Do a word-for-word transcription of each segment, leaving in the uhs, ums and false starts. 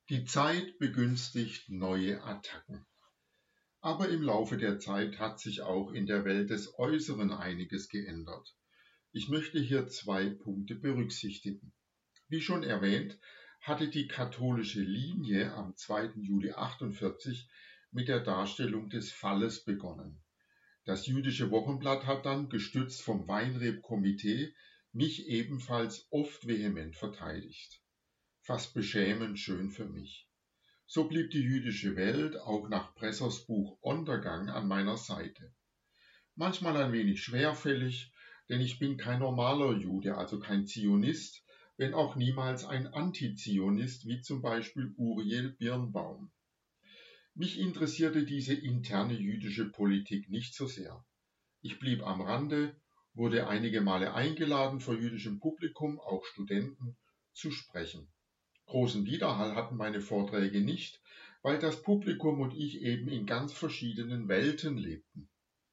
Die Zeit begünstigt neue Attacken. Aber im Laufe der Zeit hat sich auch in der Welt des Äußeren einiges geändert. Ich möchte hier zwei Punkte berücksichtigen. Wie schon erwähnt, hatte die katholische Linie am zweiten Juli achtundvierzig mit der Darstellung des Falles begonnen. Das jüdische Wochenblatt hat dann, gestützt vom Weinreb-Komitee, mich ebenfalls oft vehement verteidigt. Fast beschämend schön für mich. So blieb die jüdische Welt auch nach Bressers Buch Ondergang an meiner Seite. Manchmal ein wenig schwerfällig, denn ich bin kein normaler Jude, also kein Zionist, wenn auch niemals ein Antizionist wie zum Beispiel Uriel Birnbaum. Mich interessierte diese interne jüdische Politik nicht so sehr. Ich blieb am Rande, wurde einige Male eingeladen, vor jüdischem Publikum, auch Studenten, zu sprechen. Großen Widerhall hatten meine Vorträge nicht, weil das Publikum und ich eben in ganz verschiedenen Welten lebten.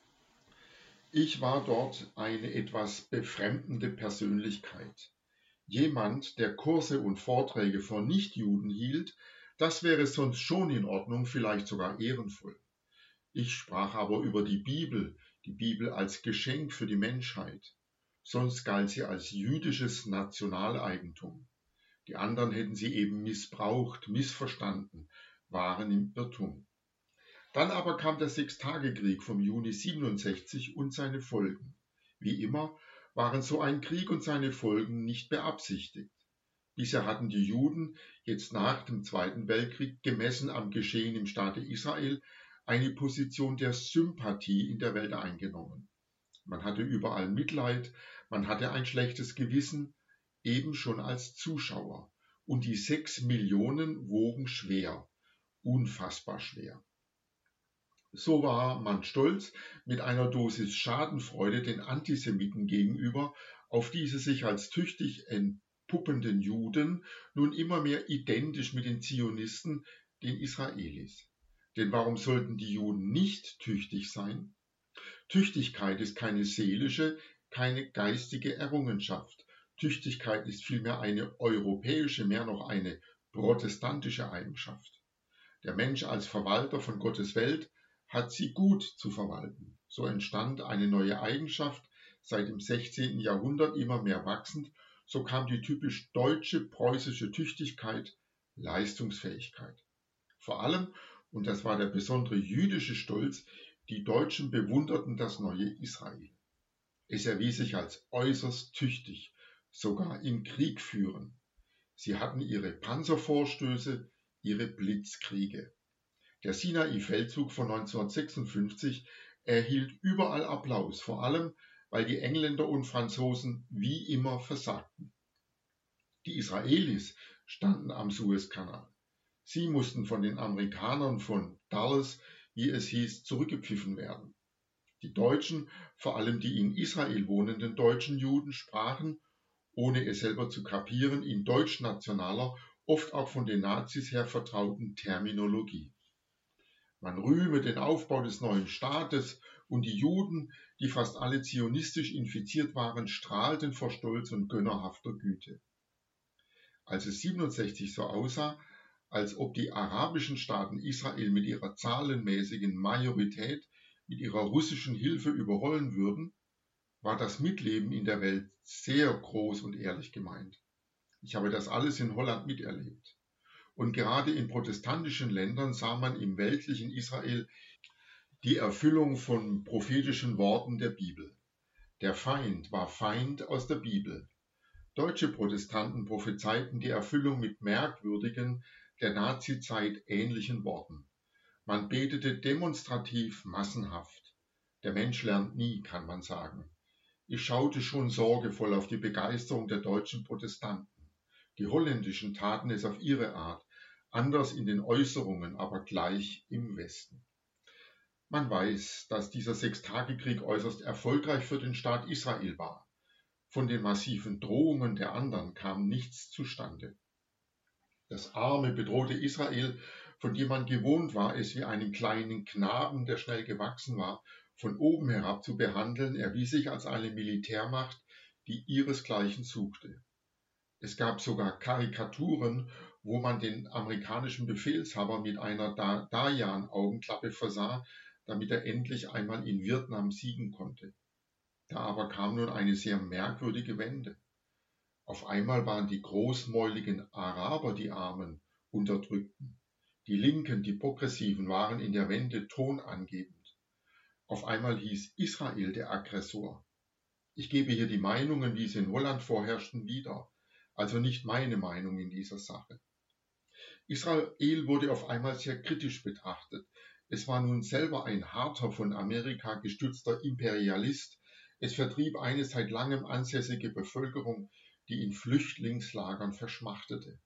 Ich war dort eine etwas befremdende Persönlichkeit. Jemand, der Kurse und Vorträge vor Nichtjuden hielt, das wäre sonst schon in Ordnung, vielleicht sogar ehrenvoll. Ich sprach aber über die Bibel, die Bibel als Geschenk für die Menschheit. Sonst galt sie als jüdisches Nationaleigentum. Die anderen hätten sie eben missbraucht, missverstanden, waren im Irrtum. Dann aber kam der Sechstagekrieg vom Juni siebenundsechzig und seine Folgen. Wie immer waren so ein Krieg und seine Folgen nicht beabsichtigt. Bisher hatten die Juden jetzt nach dem Zweiten Weltkrieg, gemessen am Geschehen im Staate Israel, eine Position der Sympathie in der Welt eingenommen. Man hatte überall Mitleid, man hatte ein schlechtes Gewissen, eben schon als Zuschauer. Und die sechs Millionen wogen schwer, unfassbar schwer. So war man stolz, mit einer Dosis Schadenfreude den Antisemiten gegenüber auf diese sich als tüchtig entpuppenden Juden nun immer mehr identisch mit den Zionisten, den Israelis. Denn warum sollten die Juden nicht tüchtig sein? Tüchtigkeit ist keine seelische, keine geistige Errungenschaft. Tüchtigkeit ist vielmehr eine europäische, mehr noch eine protestantische Eigenschaft. Der Mensch als Verwalter von Gottes Welt hat sie gut zu verwalten. So entstand eine neue Eigenschaft, seit dem sechzehnten Jahrhundert immer mehr wachsend, so kam die typisch deutsche, preußische Tüchtigkeit, Leistungsfähigkeit. Vor allem, und das war der besondere jüdische Stolz, die Deutschen bewunderten das neue Israel. Es erwies sich als äußerst tüchtig, sogar im Krieg führen. Sie hatten ihre Panzervorstöße, ihre Blitzkriege. Der Sinai-Feldzug von neunzehnhundertsechsundfünfzig erhielt überall Applaus, vor allem, weil die Engländer und Franzosen wie immer versagten. Die Israelis standen am Suezkanal. Sie mussten von den Amerikanern von Dulles, wie es hieß, zurückgepfiffen werden. Die Deutschen, vor allem die in Israel wohnenden deutschen Juden, sprachen, ohne es selber zu kapieren, in deutschnationaler, oft auch von den Nazis her vertrauten Terminologie. Man rühme den Aufbau des neuen Staates und die Juden, die fast alle zionistisch infiziert waren, strahlten vor Stolz und gönnerhafter Güte. Als es siebenundsechzig so aussah, als ob die arabischen Staaten Israel mit ihrer zahlenmäßigen Majorität, mit ihrer russischen Hilfe überrollen würden, war das Mitleben in der Welt sehr groß und ehrlich gemeint. Ich habe das alles in Holland miterlebt. Und gerade in protestantischen Ländern sah man im weltlichen Israel die Erfüllung von prophetischen Worten der Bibel. Der Feind war Feind aus der Bibel. Deutsche Protestanten prophezeiten die Erfüllung mit merkwürdigen, der Nazizeit ähnlichen Worten. Man betete demonstrativ massenhaft. Der Mensch lernt nie, kann man sagen. Ich schaute schon sorgevoll auf die Begeisterung der deutschen Protestanten. Die holländischen taten es auf ihre Art, anders in den Äußerungen, aber gleich im Westen. Man weiß, dass dieser Sechstagekrieg äußerst erfolgreich für den Staat Israel war. Von den massiven Drohungen der anderen kam nichts zustande. Das arme, bedrohte Israel, von dem man gewohnt war, es wie einen kleinen Knaben, der schnell gewachsen war, von oben herab zu behandeln, erwies sich als eine Militärmacht, die ihresgleichen suchte. Es gab sogar Karikaturen, wo man den amerikanischen Befehlshaber mit einer Da- Dayan-Augenklappe versah, damit er endlich einmal in Vietnam siegen konnte. Da aber kam nun eine sehr merkwürdige Wende. Auf einmal waren die großmäuligen Araber die Armen, Unterdrückten. Die Linken, die Progressiven waren in der Wende tonangebend. Auf einmal hieß Israel der Aggressor. Ich gebe hier die Meinungen, wie sie in Holland vorherrschten, wieder, also nicht meine Meinung in dieser Sache. Israel wurde auf einmal sehr kritisch betrachtet. Es war nun selber ein harter, von Amerika gestützter Imperialist. Es vertrieb eine seit langem ansässige Bevölkerung, die in Flüchtlingslagern verschmachtete.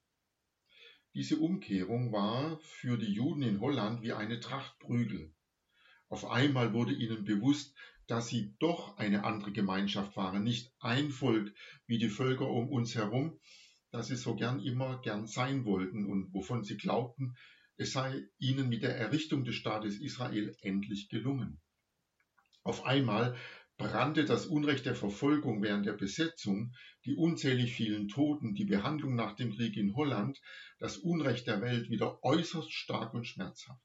Diese Umkehrung war für die Juden in Holland wie eine Tracht Prügel. Auf einmal wurde ihnen bewusst, dass sie doch eine andere Gemeinschaft waren, nicht ein Volk wie die Völker um uns herum, das sie so gern immer gern sein wollten und wovon sie glaubten, es sei ihnen mit der Errichtung des Staates Israel endlich gelungen. Auf einmal brannte das Unrecht der Verfolgung während der Besetzung, die unzählig vielen Toten, die Behandlung nach dem Krieg in Holland, das Unrecht der Welt wieder äußerst stark und schmerzhaft.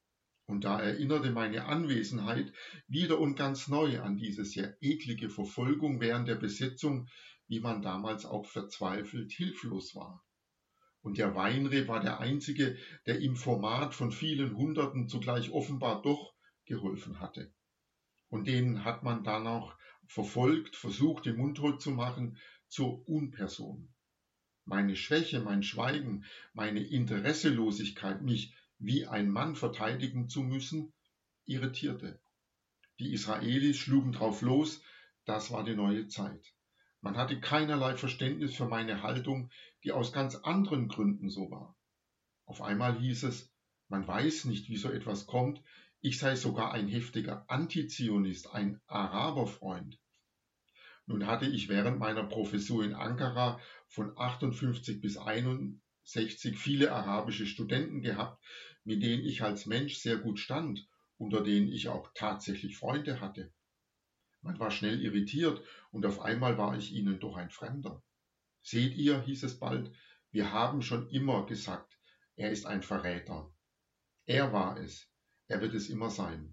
Und da erinnerte meine Anwesenheit wieder und ganz neu an diese sehr eklige Verfolgung während der Besetzung, wie man damals auch verzweifelt hilflos war. Und der Weinreb war der einzige, der im Format von vielen Hunderten zugleich offenbar doch geholfen hatte. Und den hat man dann auch verfolgt, versucht, den mundtot zu machen zur Unperson. Meine Schwäche, mein Schweigen, meine Interesselosigkeit, mich wie ein Mann verteidigen zu müssen, irritierte. Die Israelis schlugen drauf los, das war die neue Zeit. Man hatte keinerlei Verständnis für meine Haltung, die aus ganz anderen Gründen so war. Auf einmal hieß es, man weiß nicht, wie so etwas kommt, ich sei sogar ein heftiger Antizionist, ein Araberfreund. Nun hatte ich während meiner Professur in Ankara von achtundfünfzig bis einundsechzig viele arabische Studenten gehabt, mit denen ich als Mensch sehr gut stand, unter denen ich auch tatsächlich Freunde hatte. Man war schnell irritiert und auf einmal war ich ihnen doch ein Fremder. Seht ihr, hieß es bald, wir haben schon immer gesagt, er ist ein Verräter. Er war es, er wird es immer sein.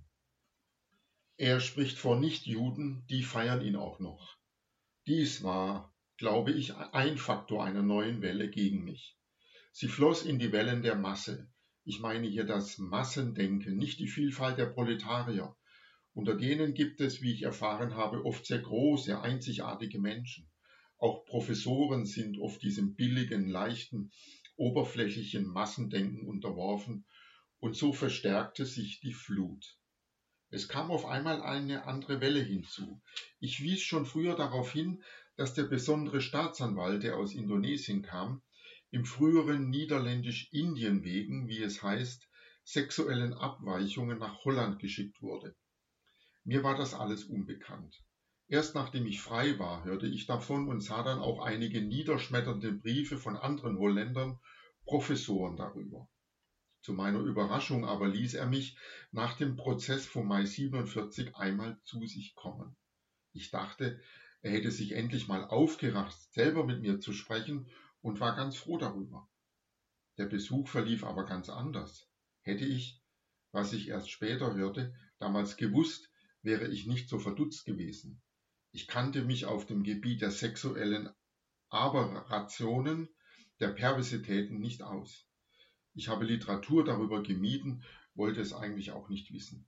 Er spricht vor Nichtjuden, die feiern ihn auch noch. Dies war, glaube ich, ein Faktor einer neuen Welle gegen mich. Sie floss in die Wellen der Masse. Ich meine hier das Massendenken, nicht die Vielfalt der Proletarier. Unter denen gibt es, wie ich erfahren habe, oft sehr große, einzigartige Menschen. Auch Professoren sind oft diesem billigen, leichten, oberflächlichen Massendenken unterworfen, und so verstärkte sich die Flut. Es kam auf einmal eine andere Welle hinzu. Ich wies schon früher darauf hin, dass der besondere Staatsanwalt, der aus Indonesien kam, im früheren Niederländisch-Indien wegen, wie es heißt, sexuellen Abweichungen nach Holland geschickt wurde. Mir war das alles unbekannt. Erst nachdem ich frei war, hörte ich davon und sah dann auch einige niederschmetternde Briefe von anderen Holländern, Professoren darüber. Zu meiner Überraschung aber ließ er mich nach dem Prozess vom Mai siebenundvierzig einmal zu sich kommen. Ich dachte, er hätte sich endlich mal aufgerafft, selber mit mir zu sprechen, und war ganz froh darüber. Der Besuch verlief aber ganz anders. Hätte ich, was ich erst später hörte, damals gewusst, wäre ich nicht so verdutzt gewesen. Ich kannte mich auf dem Gebiet der sexuellen Aberrationen, der Perversitäten nicht aus. Ich habe Literatur darüber gemieden, wollte es eigentlich auch nicht wissen.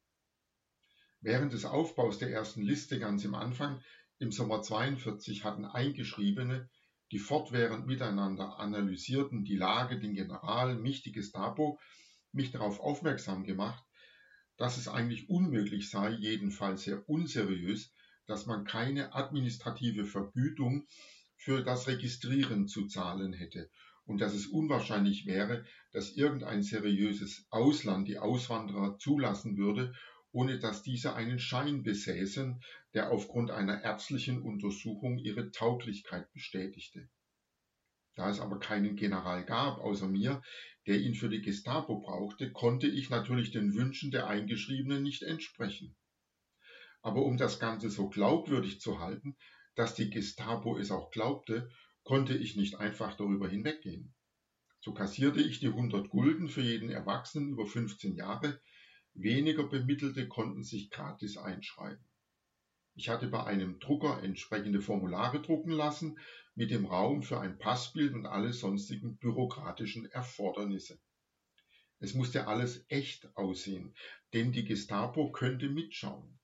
Während des Aufbaus der ersten Liste ganz im Anfang, im Sommer zweiundvierzig, hatten Eingeschriebene, die fortwährend miteinander analysierten, die Lage, den General, mich, die Gestapo, mich darauf aufmerksam gemacht, dass es eigentlich unmöglich sei, jedenfalls sehr unseriös, dass man keine administrative Vergütung für das Registrieren zu zahlen hätte und dass es unwahrscheinlich wäre, dass irgendein seriöses Ausland die Auswanderer zulassen würde, ohne dass diese einen Schein besäßen, der aufgrund einer ärztlichen Untersuchung ihre Tauglichkeit bestätigte. Da es aber keinen General gab, außer mir, der ihn für die Gestapo brauchte, konnte ich natürlich den Wünschen der Eingeschriebenen nicht entsprechen. Aber um das Ganze so glaubwürdig zu halten, dass die Gestapo es auch glaubte, konnte ich nicht einfach darüber hinweggehen. So kassierte ich die hundert Gulden für jeden Erwachsenen über fünfzehn Jahre. Weniger Bemittelte konnten sich gratis einschreiben. Ich hatte bei einem Drucker entsprechende Formulare drucken lassen, mit dem Raum für ein Passbild und alle sonstigen bürokratischen Erfordernisse. Es musste alles echt aussehen, denn die Gestapo könnte mitschauen.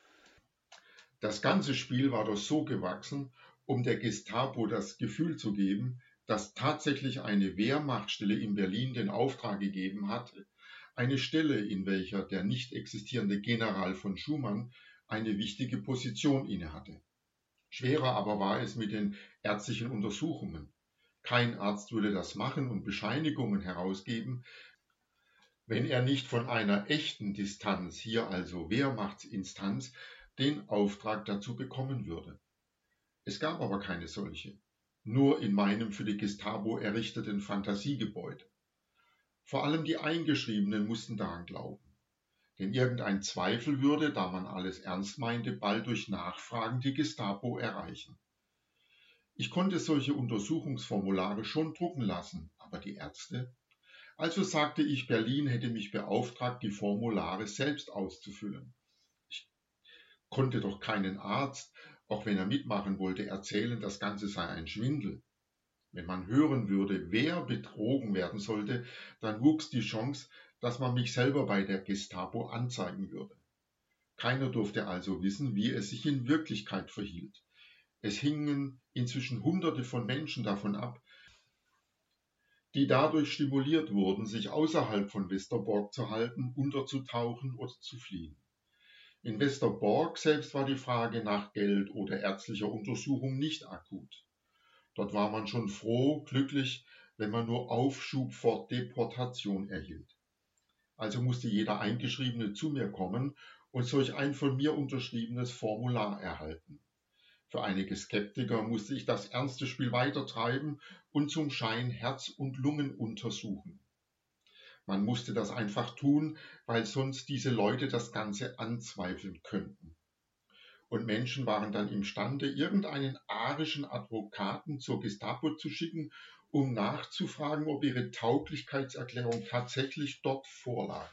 Das ganze Spiel war doch so gewachsen, um der Gestapo das Gefühl zu geben, dass tatsächlich eine Wehrmachtstelle in Berlin den Auftrag gegeben hatte, eine Stelle, in welcher der nicht existierende General von Schumann eine wichtige Position innehatte. Schwerer aber war es mit den ärztlichen Untersuchungen. Kein Arzt würde das machen und Bescheinigungen herausgeben, wenn er nicht von einer echten Distanz, hier also Wehrmachtsinstanz, den Auftrag dazu bekommen würde. Es gab aber keine solche, nur in meinem für die Gestapo errichteten Fantasiegebäude. Vor allem die Eingeschriebenen mussten daran glauben, denn irgendein Zweifel würde, da man alles ernst meinte, bald durch Nachfragen die Gestapo erreichen. Ich konnte solche Untersuchungsformulare schon drucken lassen, aber die Ärzte? Also sagte ich, Berlin hätte mich beauftragt, die Formulare selbst auszufüllen. Ich konnte doch keinen Arzt, auch wenn er mitmachen wollte, erzählen, das Ganze sei ein Schwindel. Wenn man hören würde, wer betrogen werden sollte, dann wuchs die Chance, dass man mich selber bei der Gestapo anzeigen würde. Keiner durfte also wissen, wie es sich in Wirklichkeit verhielt. Es hingen inzwischen Hunderte von Menschen davon ab, die dadurch stimuliert wurden, sich außerhalb von Westerbork zu halten, unterzutauchen oder zu fliehen. In Westerbork selbst war die Frage nach Geld oder ärztlicher Untersuchung nicht akut. Dort war man schon froh, glücklich, wenn man nur Aufschub vor Deportation erhielt. Also musste jeder Eingeschriebene zu mir kommen und solch ein von mir unterschriebenes Formular erhalten. Für einige Skeptiker musste ich das ernste Spiel weitertreiben und zum Schein Herz und Lungen untersuchen. Man musste das einfach tun, weil sonst diese Leute das Ganze anzweifeln könnten. Und Menschen waren dann imstande, irgendeinen arischen Advokaten zur Gestapo zu schicken, um nachzufragen, ob ihre Tauglichkeitserklärung tatsächlich dort vorlag.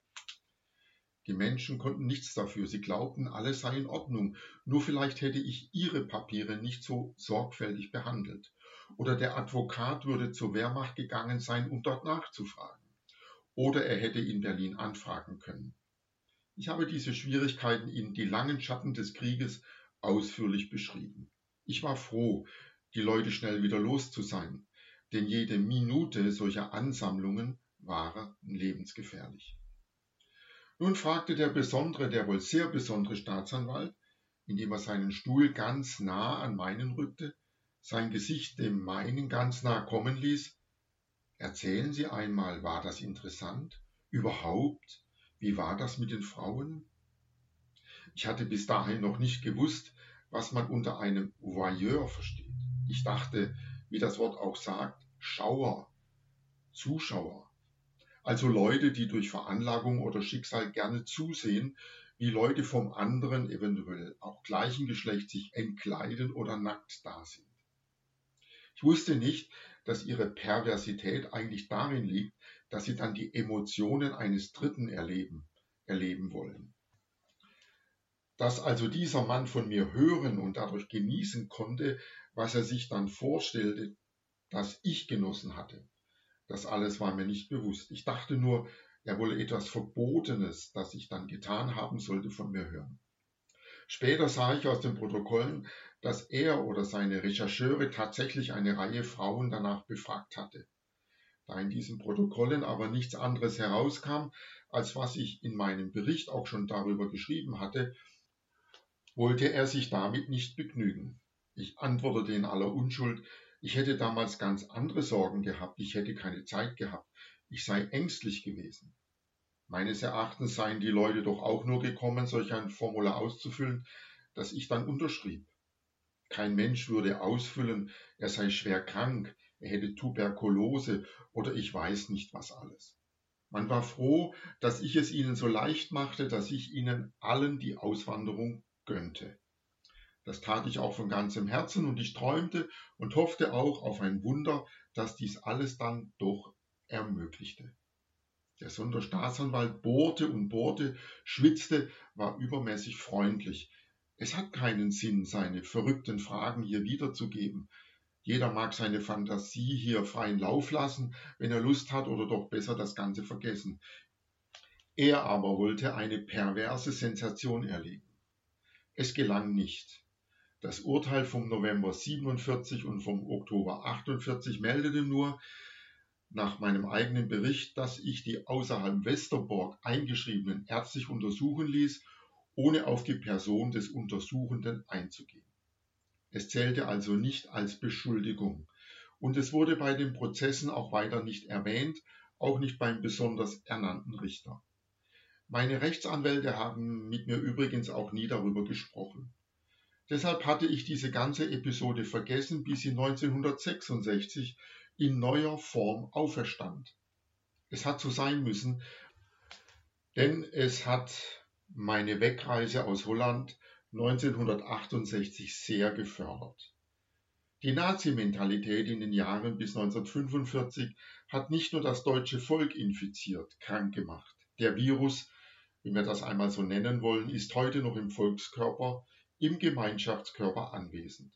Die Menschen konnten nichts dafür, sie glaubten, alles sei in Ordnung, nur vielleicht hätte ich ihre Papiere nicht so sorgfältig behandelt. Oder der Advokat würde zur Wehrmacht gegangen sein, um dort nachzufragen. Oder er hätte in Berlin anfragen können. Ich habe diese Schwierigkeiten in Die langen Schatten des Krieges ausführlich beschrieben. Ich war froh, die Leute schnell wieder los zu sein, denn jede Minute solcher Ansammlungen war lebensgefährlich. Nun fragte der besondere, der wohl sehr besondere Staatsanwalt, indem er seinen Stuhl ganz nah an meinen rückte, sein Gesicht dem meinen ganz nah kommen ließ: Erzählen Sie einmal, war das interessant? Überhaupt? Wie war das mit den Frauen? Ich hatte bis dahin noch nicht gewusst, was man unter einem Voyeur versteht. Ich dachte, wie das Wort auch sagt, Schauer, Zuschauer. Also Leute, die durch Veranlagung oder Schicksal gerne zusehen, wie Leute vom anderen, eventuell auch gleichen Geschlecht, sich entkleiden oder nackt da sind. Ich wusste nicht, dass ihre Perversität eigentlich darin liegt, dass sie dann die Emotionen eines Dritten erleben, erleben wollen. Dass also dieser Mann von mir hören und dadurch genießen konnte, was er sich dann vorstellte, dass ich genossen hatte. Das alles war mir nicht bewusst. Ich dachte nur, er wolle etwas Verbotenes, das ich dann getan haben sollte, von mir hören. Später sah ich aus den Protokollen, dass er oder seine Rechercheure tatsächlich eine Reihe Frauen danach befragt hatte. Da in diesen Protokollen aber nichts anderes herauskam, als was ich in meinem Bericht auch schon darüber geschrieben hatte, wollte er sich damit nicht begnügen. Ich antwortete in aller Unschuld, ich hätte damals ganz andere Sorgen gehabt, ich hätte keine Zeit gehabt, ich sei ängstlich gewesen. Meines Erachtens seien die Leute doch auch nur gekommen, solch ein Formular auszufüllen, das ich dann unterschrieb. Kein Mensch würde ausfüllen, er sei schwer krank, er hätte Tuberkulose oder ich weiß nicht was alles. Man war froh, dass ich es ihnen so leicht machte, dass ich ihnen allen die Auswanderung gönnte. Das tat ich auch von ganzem Herzen und ich träumte und hoffte auch auf ein Wunder, das dies alles dann doch ermöglichte. Der Sonderstaatsanwalt bohrte und bohrte, schwitzte, war übermäßig freundlich. Es hat keinen Sinn, seine verrückten Fragen hier wiederzugeben. Jeder mag seine Fantasie hier freien Lauf lassen, wenn er Lust hat, oder doch besser das Ganze vergessen. Er aber wollte eine perverse Sensation erlegen. Es gelang nicht. Das Urteil vom November siebenundvierzig und vom Oktober achtundvierzig meldete nur nach meinem eigenen Bericht, dass ich die außerhalb Westerbork eingeschriebenen ärztlich untersuchen ließ, ohne auf die Person des Untersuchenden einzugehen. Es zählte also nicht als Beschuldigung und es wurde bei den Prozessen auch weiter nicht erwähnt, auch nicht beim besonders ernannten Richter. Meine Rechtsanwälte haben mit mir übrigens auch nie darüber gesprochen. Deshalb hatte ich diese ganze Episode vergessen, bis sie neunzehnhundertsechsundsechzig in neuer Form auferstand. Es hat so sein müssen, denn es hat meine Wegreise aus Holland neunzehnhundertachtundsechzig sehr gefördert. Die Nazi-Mentalität in den Jahren bis neunzehnhundertfünfundvierzig hat nicht nur das deutsche Volk infiziert, krank gemacht. Der Virus, wenn wir das einmal so nennen wollen, ist heute noch im Volkskörper, im Gemeinschaftskörper anwesend.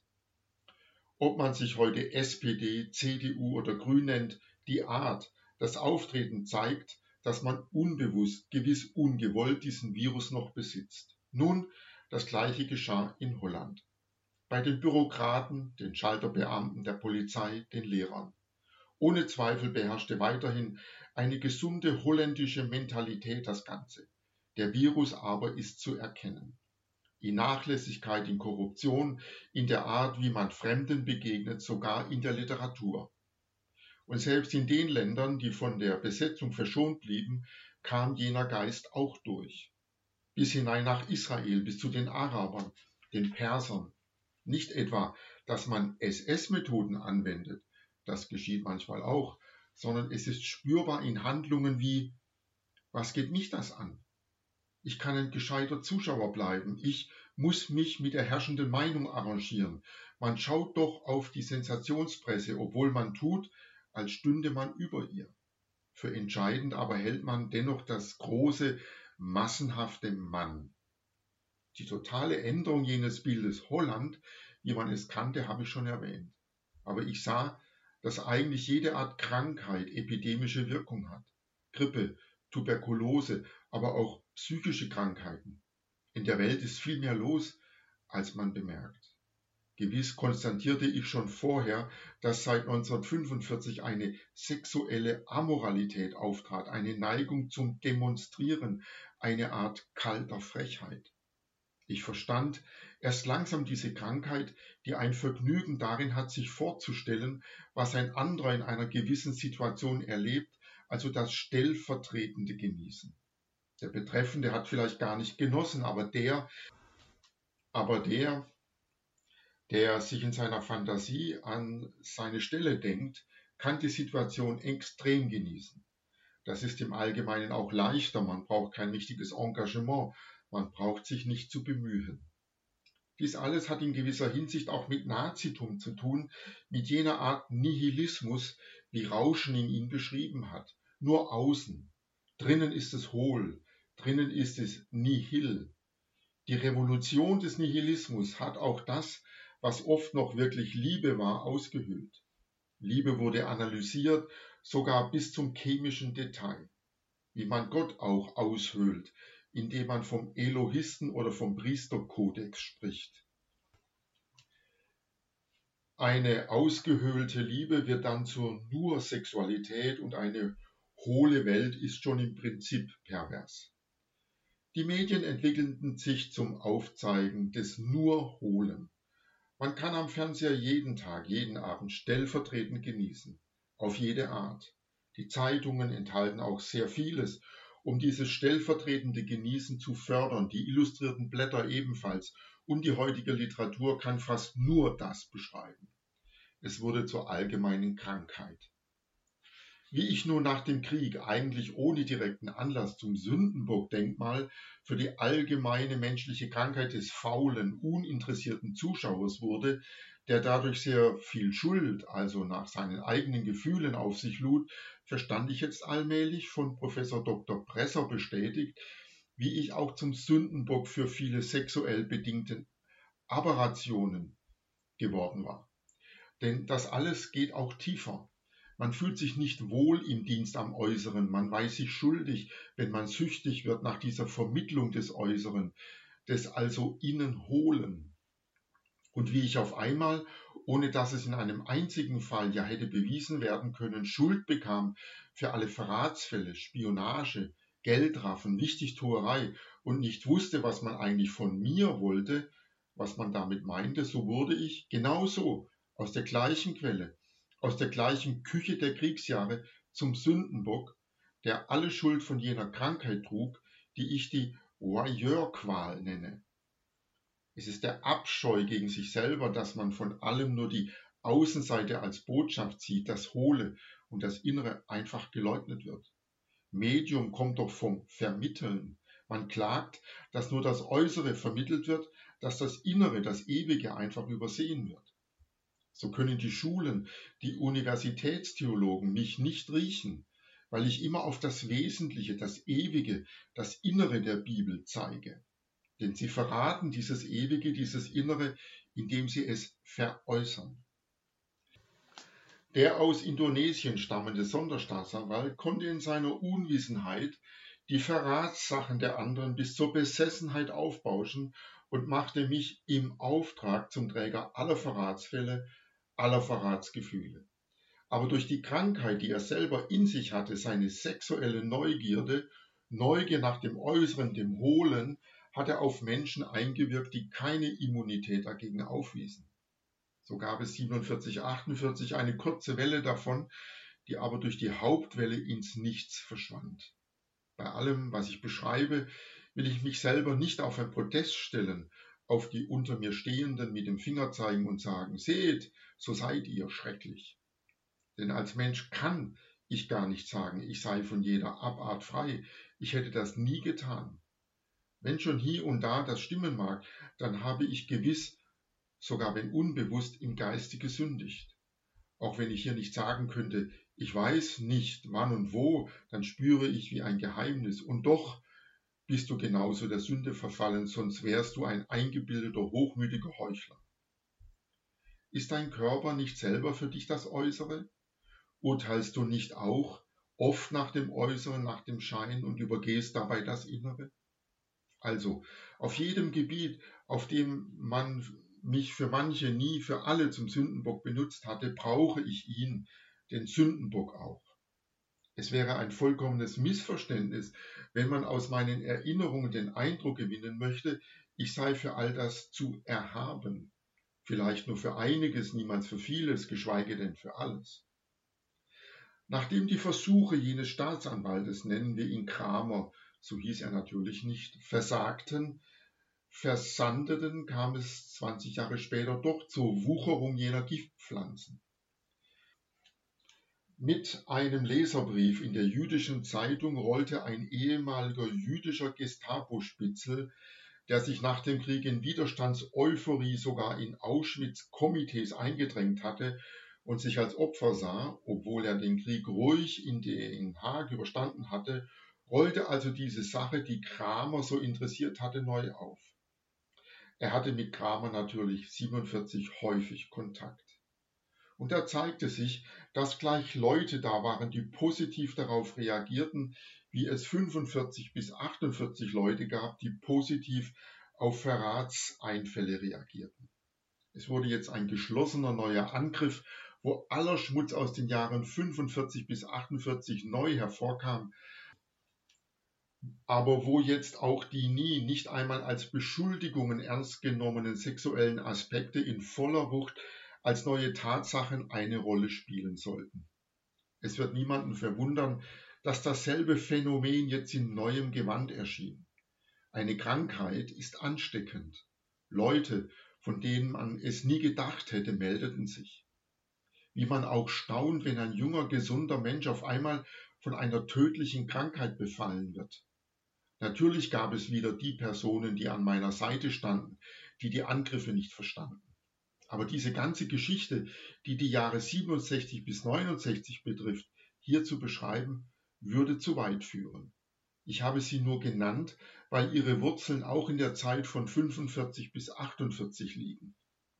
Ob man sich heute S P D, C D U oder Grün nennt, die Art, das Auftreten zeigt, dass man unbewusst, gewiss ungewollt diesen Virus noch besitzt. Nun, das Gleiche geschah in Holland. Bei den Bürokraten, den Schalterbeamten, der Polizei, den Lehrern. Ohne Zweifel beherrschte weiterhin eine gesunde holländische Mentalität das Ganze. Der Virus aber ist zu erkennen. Die Nachlässigkeit in Korruption, in der Art, wie man Fremden begegnet, sogar in der Literatur. Und selbst in den Ländern, die von der Besetzung verschont blieben, kam jener Geist auch durch. Bis hinein nach Israel, bis zu den Arabern, den Persern. Nicht etwa, dass man S S-Methoden anwendet, das geschieht manchmal auch, sondern es ist spürbar in Handlungen wie: Was geht mich das an? Ich kann ein gescheiter Zuschauer bleiben. Ich muss mich mit der herrschenden Meinung arrangieren. Man schaut doch auf die Sensationspresse, obwohl man tut, als stünde man über ihr. Für entscheidend aber hält man dennoch das große, massenhafte Mann. Die totale Änderung jenes Bildes Holland, wie man es kannte, habe ich schon erwähnt. Aber ich sah, dass eigentlich jede Art Krankheit epidemische Wirkung hat. Grippe, Tuberkulose, aber auch psychische Krankheiten. In der Welt ist viel mehr los, als man bemerkt. Gewiss konstatierte ich schon vorher, dass seit neunzehnhundertfünfundvierzig eine sexuelle Amoralität auftrat, eine Neigung zum Demonstrieren, eine Art kalter Frechheit. Ich verstand erst langsam diese Krankheit, die ein Vergnügen darin hat, sich vorzustellen, was ein anderer in einer gewissen Situation erlebt, also das stellvertretende Genießen. Der Betreffende hat vielleicht gar nicht genossen, aber der, aber der, der sich in seiner Fantasie an seine Stelle denkt, kann die Situation extrem genießen. Das ist im Allgemeinen auch leichter, man braucht kein richtiges Engagement, man braucht sich nicht zu bemühen. Dies alles hat in gewisser Hinsicht auch mit Nazitum zu tun, mit jener Art Nihilismus, wie Rauschen in ihn beschrieben hat. Nur außen. Drinnen ist es hohl, drinnen ist es nihil. Die Revolution des Nihilismus hat auch das, was oft noch wirklich Liebe war, ausgehöhlt. Liebe wurde analysiert, sogar bis zum chemischen Detail. Wie man Gott auch aushöhlt, indem man vom Elohisten oder vom Priesterkodex spricht. Eine ausgehöhlte Liebe wird dann zur Nur-Sexualität und eine hohle Welt ist schon im Prinzip pervers. Die Medien entwickelten sich zum Aufzeigen des Nur-Hohlen. Man kann am Fernseher jeden Tag, jeden Abend stellvertretend genießen, auf jede Art. Die Zeitungen enthalten auch sehr vieles, um dieses stellvertretende Genießen zu fördern, die illustrierten Blätter ebenfalls, und die heutige Literatur kann fast nur das beschreiben. Es wurde zur allgemeinen Krankheit. Wie ich nun nach dem Krieg eigentlich ohne direkten Anlass zum Sündenbock-Denkmal für die allgemeine menschliche Krankheit des faulen, uninteressierten Zuschauers wurde, der dadurch sehr viel Schuld, also nach seinen eigenen Gefühlen auf sich lud, verstand ich jetzt allmählich, von Professor Doktor Bresser bestätigt, wie ich auch zum Sündenbock für viele sexuell bedingte Aberrationen geworden war. Denn das alles geht auch tiefer. Man fühlt sich nicht wohl im Dienst am Äußeren, man weiß sich schuldig, wenn man süchtig wird nach dieser Vermittlung des Äußeren, des also Innenholen. Und wie ich auf einmal, ohne dass es in einem einzigen Fall ja hätte bewiesen werden können, Schuld bekam für alle Verratsfälle, Spionage, Geldraffen, Wichtigtuerei und nicht wusste, was man eigentlich von mir wollte, was man damit meinte, so wurde ich genauso aus der gleichen Quelle, aus der gleichen Küche der Kriegsjahre zum Sündenbock, der alle Schuld von jener Krankheit trug, die ich die Voyeurqual nenne. Es ist der Abscheu gegen sich selber, dass man von allem nur die Außenseite als Botschaft sieht, das Hohle und das Innere einfach geleugnet wird. Medium kommt doch vom Vermitteln. Man klagt, dass nur das Äußere vermittelt wird, dass das Innere, das Ewige einfach übersehen wird. So können die Schulen, die Universitätstheologen mich nicht riechen, weil ich immer auf das Wesentliche, das Ewige, das Innere der Bibel zeige. Denn sie verraten dieses Ewige, dieses Innere, indem sie es veräußern. Der aus Indonesien stammende Sonderstaatsanwalt konnte in seiner Unwissenheit die Verratssachen der anderen bis zur Besessenheit aufbauschen und machte mich im Auftrag zum Träger aller Verratsfälle, aller Verratsgefühle. Aber durch die Krankheit, die er selber in sich hatte, seine sexuelle Neugierde, Neugier nach dem Äußeren, dem Hohlen, hat er auf Menschen eingewirkt, die keine Immunität dagegen aufwiesen. So gab es siebenundvierzig, achtundvierzig eine kurze Welle davon, die aber durch die Hauptwelle ins Nichts verschwand. Bei allem, was ich beschreibe, will ich mich selber nicht auf ein Podest stellen, auf die unter mir Stehenden mit dem Finger zeigen und sagen, seht, so seid ihr schrecklich. Denn als Mensch kann ich gar nicht sagen, ich sei von jeder Abart frei. Ich hätte das nie getan. Wenn schon hier und da das stimmen mag, dann habe ich gewiss, sogar wenn unbewusst, im Geiste gesündigt. Auch wenn ich hier nicht sagen könnte, ich weiß nicht wann und wo, dann spüre ich wie ein Geheimnis. Und doch bist du genauso der Sünde verfallen, sonst wärst du ein eingebildeter, hochmütiger Heuchler. Ist dein Körper nicht selber für dich das Äußere? Urteilst du nicht auch oft nach dem Äußeren, nach dem Schein und übergehst dabei das Innere? Also, auf jedem Gebiet, auf dem man mich für manche, nie für alle zum Sündenbock benutzt hatte, brauche ich ihn, den Sündenbock auch. Es wäre ein vollkommenes Missverständnis, wenn man aus meinen Erinnerungen den Eindruck gewinnen möchte, ich sei für all das zu erhaben. Vielleicht nur für einiges, niemals für vieles, geschweige denn für alles. Nachdem die Versuche jenes Staatsanwaltes, nennen wir ihn Kramer, so hieß er natürlich nicht, versagten, versandeten, kam es zwanzig Jahre später doch zur Wucherung jener Giftpflanzen. Mit einem Leserbrief in der jüdischen Zeitung rollte ein ehemaliger jüdischer Gestapo-Spitzel, der sich nach dem Krieg in Widerstandseuphorie sogar in Auschwitz-Komitees eingedrängt hatte und sich als Opfer sah, obwohl er den Krieg ruhig in Den Haag überstanden hatte, rollte also diese Sache, die Kramer so interessiert hatte, neu auf. Er hatte mit Kramer natürlich siebenundvierzig häufig Kontakt. Und da zeigte sich, dass gleich Leute da waren, die positiv darauf reagierten, wie es fünfundvierzig bis achtundvierzig Leute gab, die positiv auf Verratseinfälle reagierten. Es wurde jetzt ein geschlossener neuer Angriff, wo aller Schmutz aus den Jahren fünfundvierzig bis achtundvierzig neu hervorkam, aber wo jetzt auch die nie, nicht einmal als Beschuldigungen ernst genommenen sexuellen Aspekte in voller Wucht als neue Tatsachen eine Rolle spielen sollten. Es wird niemanden verwundern, dass dasselbe Phänomen jetzt in neuem Gewand erschien. Eine Krankheit ist ansteckend. Leute, von denen man es nie gedacht hätte, meldeten sich. wie man auch staunt, wenn ein junger, gesunder Mensch auf einmal von einer tödlichen Krankheit befallen wird. Natürlich gab es wieder die Personen, die an meiner Seite standen, die die Angriffe nicht verstanden. Aber diese ganze Geschichte, die die Jahre siebenundsechzig bis neunundsechzig betrifft, hier zu beschreiben, würde zu weit führen. Ich habe sie nur genannt, weil ihre Wurzeln auch in der Zeit von fünfundvierzig bis achtundvierzig liegen.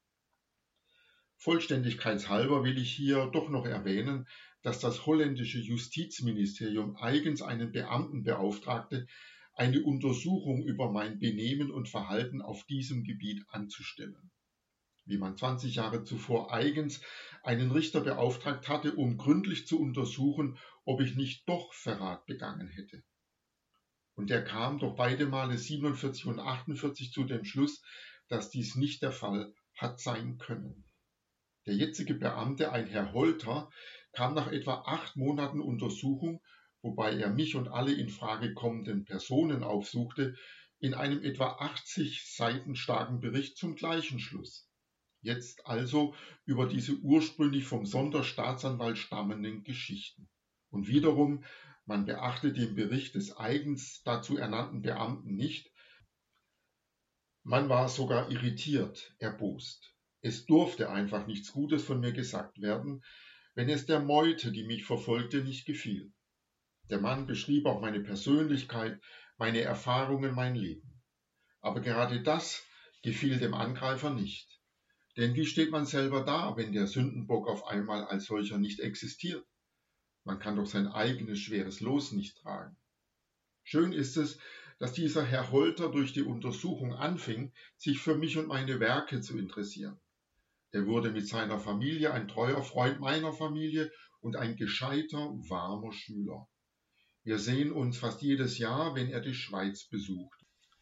Vollständigkeitshalber will ich hier doch noch erwähnen, dass das holländische Justizministerium eigens einen Beamten beauftragte, eine Untersuchung über mein Benehmen und Verhalten auf diesem Gebiet anzustellen. Wie man zwanzig Jahre zuvor eigens einen Richter beauftragt hatte, um gründlich zu untersuchen, ob ich nicht doch Verrat begangen hätte. Und er kam doch beide Male siebenundvierzig und achtundvierzig zu dem Schluss, dass dies nicht der Fall hat sein können. Der jetzige Beamte, ein Herr Holter, kam nach etwa acht Monaten Untersuchung, wobei er mich und alle in Frage kommenden Personen aufsuchte, in einem etwa achtzig Seiten starken Bericht zum gleichen Schluss. Jetzt also über diese ursprünglich vom Sonderstaatsanwalt stammenden Geschichten. Und wiederum, man beachte den Bericht des eigens dazu ernannten Beamten nicht. Man war sogar irritiert, erbost. Es durfte einfach nichts Gutes von mir gesagt werden, wenn es der Meute, die mich verfolgte, nicht gefiel. Der Mann beschrieb auch meine Persönlichkeit, meine Erfahrungen, mein Leben. Aber gerade das gefiel dem Angreifer nicht. Denn wie steht man selber da, wenn der Sündenbock auf einmal als solcher nicht existiert? Man kann doch sein eigenes schweres Los nicht tragen. Schön ist es, dass dieser Herr Holter durch die Untersuchung anfing, sich für mich und meine Werke zu interessieren. Er wurde mit seiner Familie ein treuer Freund meiner Familie und ein gescheiter, warmer Schüler. Wir sehen uns fast jedes Jahr, wenn er die Schweiz besucht.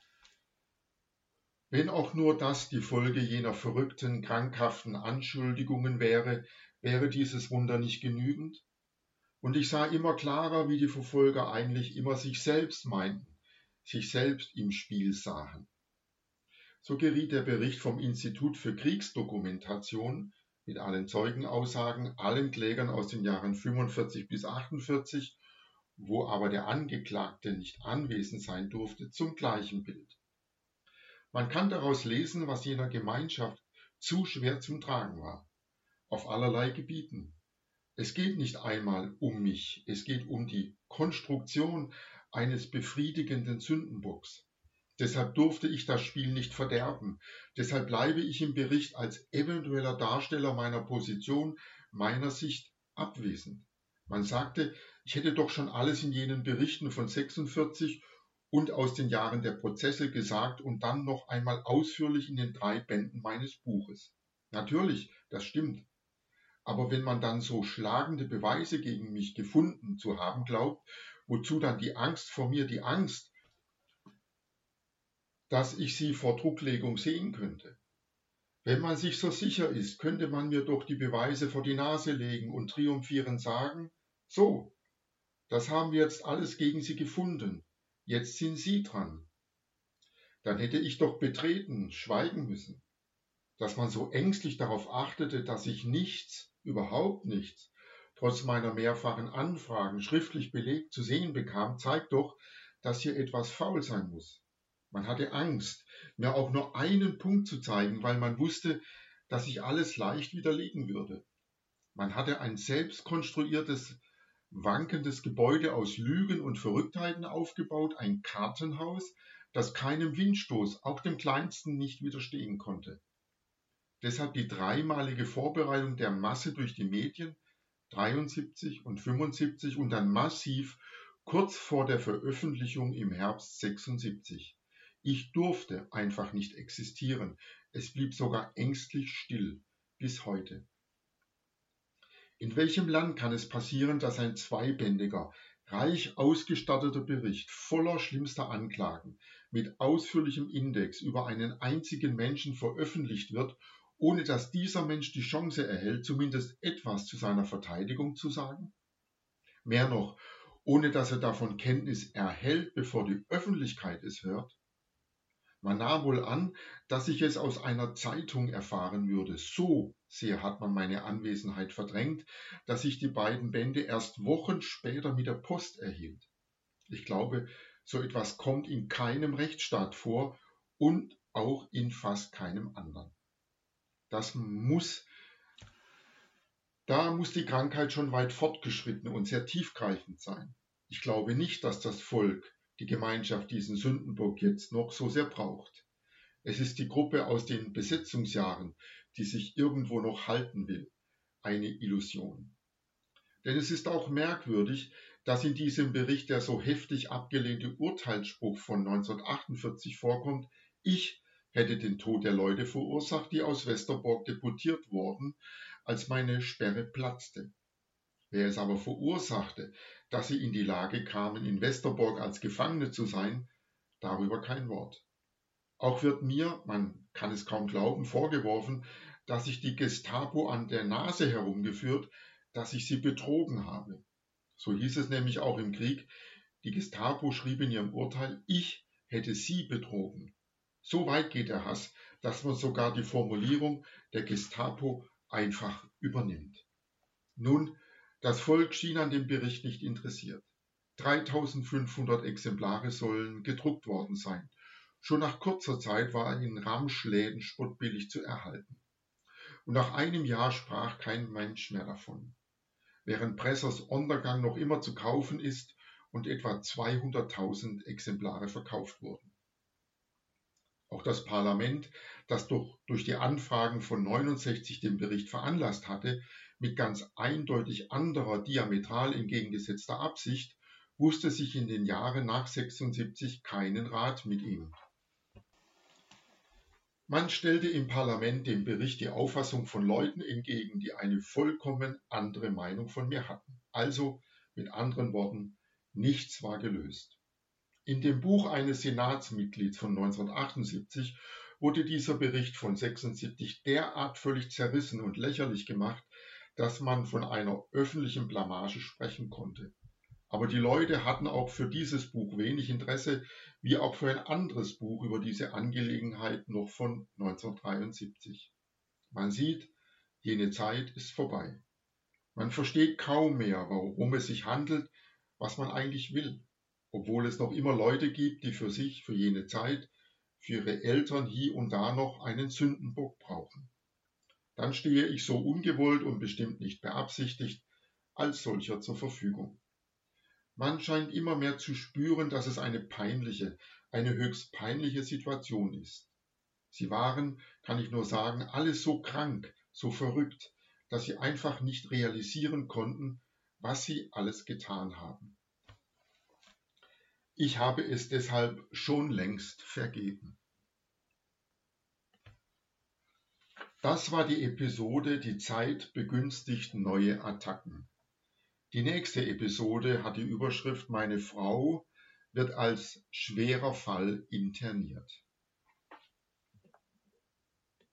Wenn auch nur das die Folge jener verrückten, krankhaften Anschuldigungen wäre, wäre dieses Wunder nicht genügend? Und ich sah immer klarer, wie die Verfolger eigentlich immer sich selbst meinten, sich selbst im Spiel sahen. So geriet der Bericht vom Institut für Kriegsdokumentation mit allen Zeugenaussagen, allen Klägern aus den Jahren fünfundvierzig bis achtundvierzig, wo aber der Angeklagte nicht anwesend sein durfte, zum gleichen Bild. Man kann daraus lesen, was jener Gemeinschaft zu schwer zum Tragen war, auf allerlei Gebieten. Es geht nicht einmal um mich, es geht um die Konstruktion eines befriedigenden Sündenbocks. Deshalb durfte ich das Spiel nicht verderben, deshalb bleibe ich im Bericht als eventueller Darsteller meiner Position, meiner Sicht abwesend. Man sagte, ich hätte doch schon alles in jenen Berichten von sechsundvierzig und aus den Jahren der Prozesse gesagt und dann noch einmal ausführlich in den drei Bänden meines Buches. Natürlich, das stimmt. Aber wenn man dann so schlagende Beweise gegen mich gefunden zu haben glaubt, wozu dann die Angst vor mir, die Angst, dass ich sie vor Drucklegung sehen könnte? Wenn man sich so sicher ist, könnte man mir doch die Beweise vor die Nase legen und triumphierend sagen, so, das haben wir jetzt alles gegen Sie gefunden, jetzt sind Sie dran. Dann hätte ich doch betreten, schweigen müssen. Dass man so ängstlich darauf achtete, dass ich nichts, überhaupt nichts, trotz meiner mehrfachen Anfragen schriftlich belegt zu sehen bekam, zeigt doch, dass hier etwas faul sein muss. Man hatte Angst, mir auch nur einen Punkt zu zeigen, weil man wusste, dass ich alles leicht widerlegen würde. Man hatte ein selbst konstruiertes, wankendes Gebäude aus Lügen und Verrücktheiten aufgebaut, ein Kartenhaus, das keinem Windstoß, auch dem kleinsten, nicht widerstehen konnte. Deshalb die dreimalige Vorbereitung der Masse durch die Medien, dreiundsiebzig und fünfundsiebzig und dann massiv kurz vor der Veröffentlichung im Herbst sechsundsiebzig. Ich durfte einfach nicht existieren. Es blieb sogar ängstlich still, bis heute. In welchem Land kann es passieren, dass ein zweibändiger, reich ausgestatteter Bericht voller schlimmster Anklagen mit ausführlichem Index über einen einzigen Menschen veröffentlicht wird, ohne dass dieser Mensch die Chance erhält, zumindest etwas zu seiner Verteidigung zu sagen? Mehr noch, ohne dass er davon Kenntnis erhält, bevor die Öffentlichkeit es hört? Man nahm wohl an, dass ich es aus einer Zeitung erfahren würde. So sehr hat man meine Anwesenheit verdrängt, dass ich die beiden Bände erst Wochen später mit der Post erhielt. Ich glaube, so etwas kommt in keinem Rechtsstaat vor und auch in fast keinem anderen. Das muss, da muss die Krankheit schon weit fortgeschritten und sehr tiefgreifend sein. Ich glaube nicht, dass das Volk, die Gemeinschaft diesen Sündenbock jetzt noch so sehr braucht. Es ist die Gruppe aus den Besetzungsjahren, die sich irgendwo noch halten will. Eine Illusion. Denn es ist auch merkwürdig, dass in diesem Bericht der so heftig abgelehnte Urteilsspruch von neunzehnhundertachtundvierzig vorkommt: Ich hätte den Tod der Leute verursacht, die aus Westerbork deportiert wurden, als meine Sperre platzte. Wer es aber verursachte, dass sie in die Lage kamen, in Westerbork als Gefangene zu sein, darüber kein Wort. Auch wird mir, man kann es kaum glauben, vorgeworfen, dass ich die Gestapo an der Nase herumgeführt, dass ich sie betrogen habe. So hieß es nämlich auch im Krieg. Die Gestapo schrieb in ihrem Urteil, ich hätte sie betrogen. So weit geht der Hass, dass man sogar die Formulierung der Gestapo einfach übernimmt. Nun, das Volk schien an dem Bericht nicht interessiert. dreitausendfünfhundert Exemplare sollen gedruckt worden sein. Schon nach kurzer Zeit war er in Ramschläden spottbillig zu erhalten. Und nach einem Jahr sprach kein Mensch mehr davon, während Bressers Untergang noch immer zu kaufen ist und etwa zweihunderttausend Exemplare verkauft wurden. Auch das Parlament, das doch durch die Anfragen von neunundsechzig den Bericht veranlasst hatte, mit ganz eindeutig anderer, diametral entgegengesetzter Absicht, wusste sich in den Jahren nach sechsundsiebzig keinen Rat mit ihm. Man stellte im Parlament dem Bericht die Auffassung von Leuten entgegen, die eine vollkommen andere Meinung von mir hatten. Also, mit anderen Worten, nichts war gelöst. In dem Buch eines Senatsmitglieds von neunzehnhundertachtundsiebzig wurde dieser Bericht von sechsundsiebzig derart völlig zerrissen und lächerlich gemacht, dass man von einer öffentlichen Blamage sprechen konnte. Aber die Leute hatten auch für dieses Buch wenig Interesse, wie auch für ein anderes Buch über diese Angelegenheit noch von neunzehnhundertdreiundsiebzig. Man sieht, jene Zeit ist vorbei. Man versteht kaum mehr, worum es sich handelt, was man eigentlich will, obwohl es noch immer Leute gibt, die für sich, für jene Zeit, für ihre Eltern hier und da noch einen Sündenbock brauchen. Dann stehe ich so ungewollt und bestimmt nicht beabsichtigt als solcher zur Verfügung. Man scheint immer mehr zu spüren, dass es eine peinliche, eine höchst peinliche Situation ist. Sie waren, kann ich nur sagen, alle so krank, so verrückt, dass sie einfach nicht realisieren konnten, was sie alles getan haben. Ich habe es deshalb schon längst vergeben. Das war die Episode Die Zeit begünstigt neue Attacken. Die nächste Episode hat die Überschrift Meine Frau wird als schwerer Fall interniert.